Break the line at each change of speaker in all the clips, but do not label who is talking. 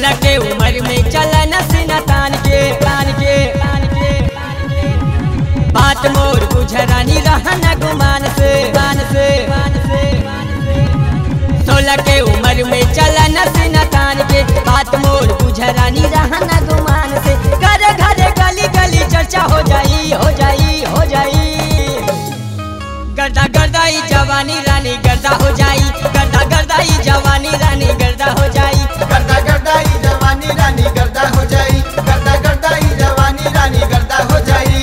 16 के उम्र में चला नसीना तान के बात मोर बुझरानी रहना गुमान से 16 के उम्र में चला नसीना तान के बात मोर बुझरानी रहना गुमान से घर घर गली गली चर्चा हो जाई गर्दा गर्दा ही जवानी रानी गर्दा हो जाई गर्दा गर्दा ही जवानी रानी गर्दा हो जाई
गर्दा गर्दा ही जवानी रानी गर्दा हो जाई गर्दा गर्दा ही जवानी रानी गर्दा हो जाई।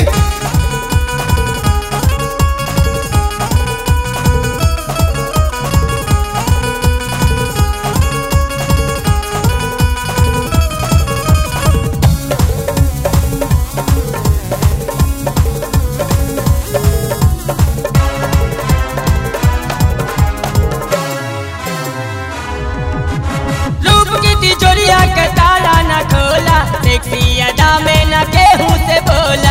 तिजोरिया के ताला न खोला सेक्सी अदा में न केहू से बोला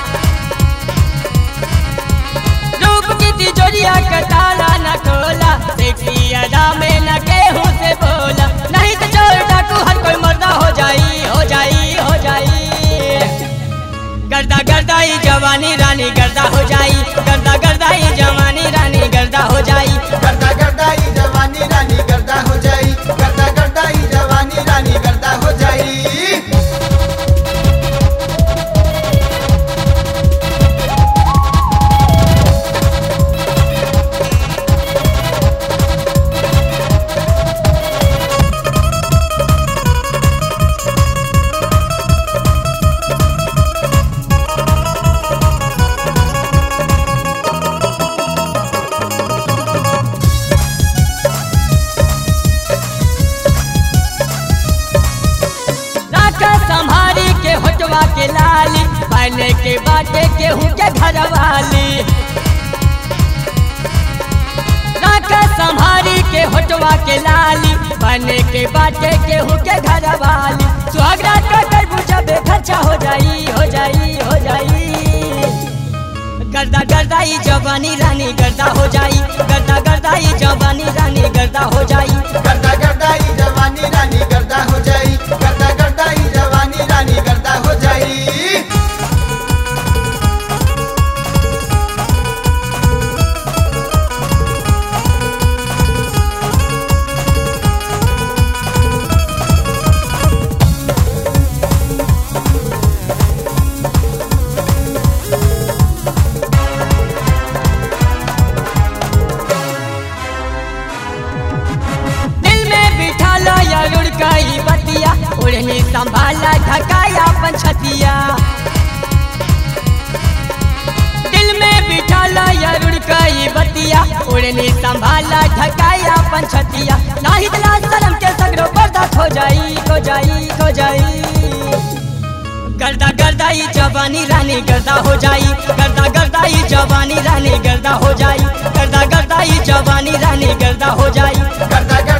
रूप की तिजोरिया के ताला न खोला सेक्सी अदा में न केहू से बोला नहीं तो चोर डाकू हर कोई मर्दा हो जाई गर्दा गर्दा ही जवानी रानी गर्दा हो जाई गर्दा गर्दा ही जवानी रानी गर्दा हो जाई
गर्दा गर्दा ही जवानी रानी गर्दा हो जाई गर्दा गर्दा ही जवानी रानी गर्दा हो जाई।
संभारी के होटवा के लाली पहने के बाटे केहू के घर वाली संभारी के होटवा के लाली पहने के बाटे केहू के घर वाली सुहागरा का कर बुझा बेखर्चा हो जाई गर्दा गर्दा ही जवानी रानी गर्दा हो जाई गर्दा गर्दा ही जवानी रानी गर्दा हो जाई
गर्दा गर्दा ही जवानी रानी गर्दा हो जाई गर्दा गर्दा ही जवानी रानी गर्दा हो जाई।
लुढ़काई बतिया ओढ़नी संभाला ढकाया पंछतिया दिल में बिठाला या लुढ़काई बतिया ओढ़नी संभाला ढकाया पंछतिया नाही दिला शर्म के सगरो बर्दाश्त हो जाई गर्दा गर्दा ही जवानी रानी गर्दा हो जाई गर्दा गर्दा ही जवानी रानी गर्दा हो जाई गर्दा गर्दा ही जवानी रानी गर्दा हो जाई
गर्दा